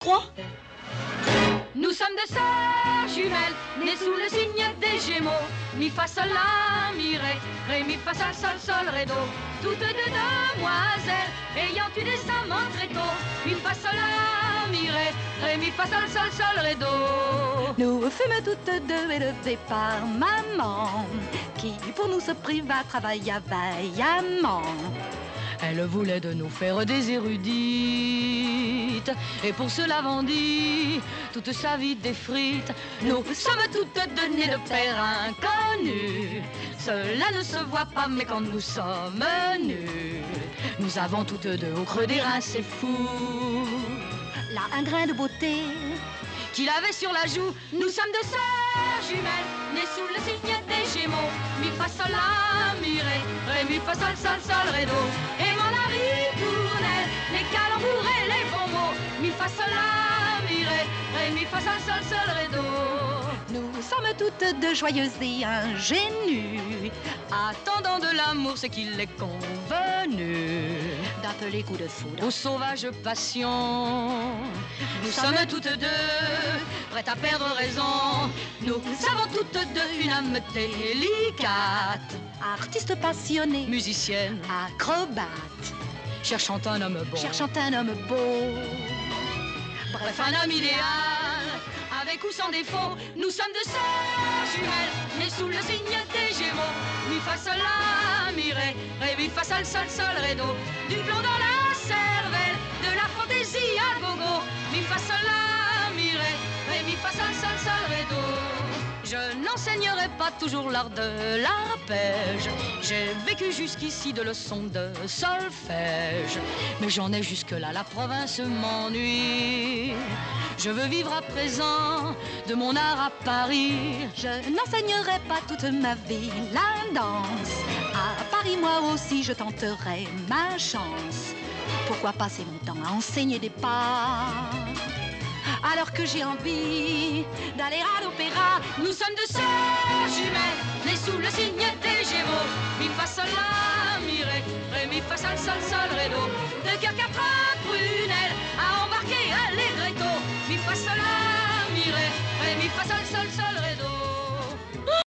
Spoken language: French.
crois? Nous sommes deux sœurs jumelles, nées sous le signe des Gémeaux. Mi fa sol la mi ré mi fa sol sol sol ré do. Toutes deux demoiselles, ayant eu des amants très tôt. Mi fa sol la mi ré mi fa sol sol sol ré do. Nous fûmes toutes deux élevées par maman, qui pour nous se priva travailla vaillamment. Elle voulait de nous faire des érudites, et pour cela vendit toute sa vie des frites. Nous sommes toutes deux nées de pères inconnus. Cela ne se voit pas, mais quand nous sommes nus, nous avons toutes deux au creux des reins, c'est fou. Là, un grain de beauté qu'il avait sur la joue. Nous sommes deux sœurs jumelles, nées sous le signe des Gémeaux. Mi fa sol la mi ré mi fa sol sol sol ré do. Et mon ritournelle, les calembours et les bons mots. Mi fa sol la mi ré mi fa sol sol sol ré do. Nous sommes toutes deux joyeuses et ingénues, attendant de l'amour ce qu'il est convenu d'appeler coup de foudre aux sauvages passions. Nous sommes toutes deux prêtes à perdre raison. Nous avons toutes deux une âme délicate, artiste passionné, musicienne, acrobate, cherchant un homme beau. Bref, un homme idéal, avec ou sans défaut. Nous sommes deux sœurs jumelles, nées sous le signe des Gémeaux. Mi fa sol la mi ré mi fa sol sol sol ré do. Du plomb dans la cervelle, de la fantaisie à gogo. Mi fa sol la mi ré mi fa sol sol sol ré do. Je n'enseignerai pas toujours l'art de l'arpège. J'ai vécu jusqu'ici de leçons de solfège, mais j'en ai jusque-là, la province m'ennuie. Je veux vivre à présent de mon art à Paris. Je n'enseignerai pas toute ma vie la danse. À Paris, moi aussi, je tenterai ma chance. Pourquoi passer mon temps à enseigner des pas, alors que j'ai envie d'aller à l'opéra? Nous sommes deux sœurs jumelles, nées sous le signe des Gémeaux. Mi fa sol la mi ré mi fa sol sol sol ré do. Deux cœurs, quatre prunelles, à embarquer allegretto. Mi fa sol la mi ré mi fa sol sol sol ré do.